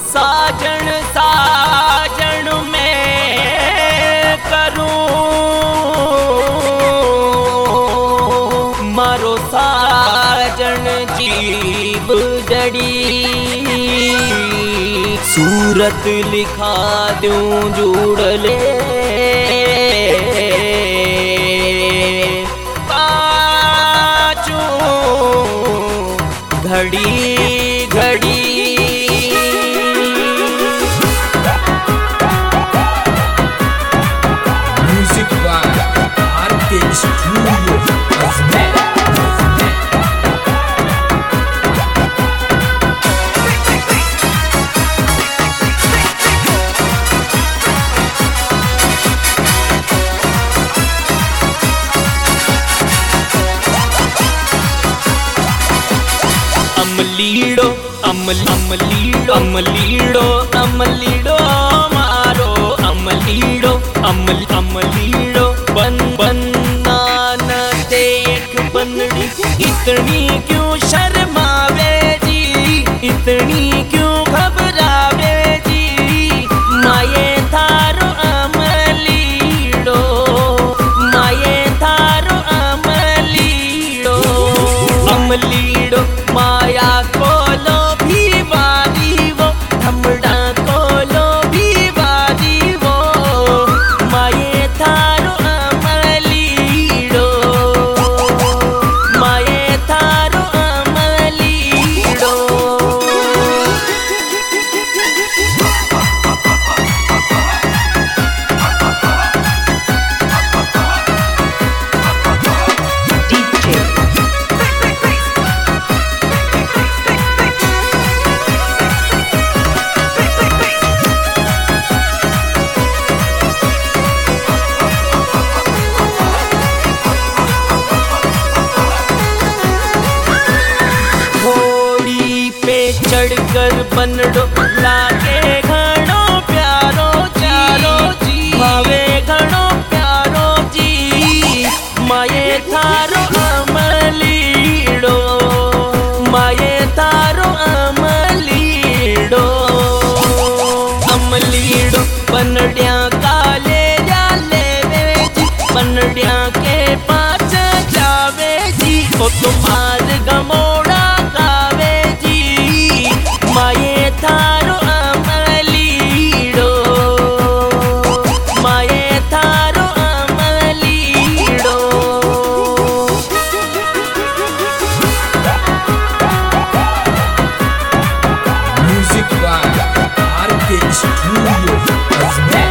साजन साजन में करूं मारो साजन जीव जड़ी सूरत लिखा दूं जुड़ ले पाचू घड़ी घड़ी अमलीड़ो अमलीड़ो अमलीड़ो अमलीड़ो मारो अमलीड़ो अमलीड़ो बन बनना न देख बनड़ी इतनी क्यों शर्मावे जी इतनी क्यों घबरावे जी माये थारो अमलीड़ो माये थारो अमलीड़ो अमलीड़ो माया कोलो भी वारी वो धमड़ा कोलो भी वारी वो माये थारो अमलीड़ो माये थारो अमलीड़ो चढ़कर बनड़ो लागे घणो प्यारो चारो जी भावे घणो प्यारो जी माये थारो अमलीड़ो माये थारो अमलीड़ो अमलीड़ो बनड़िया काले जाले जी बनड़िया के पास जावे जी ओ तुम्हार गमोड़ा गावे जी माये थारो अमलीड़ो माये थारो अमलीड़ो music by R K studio Ajmer.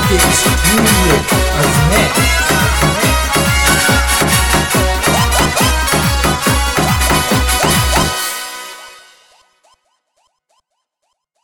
RK Studio Azmer.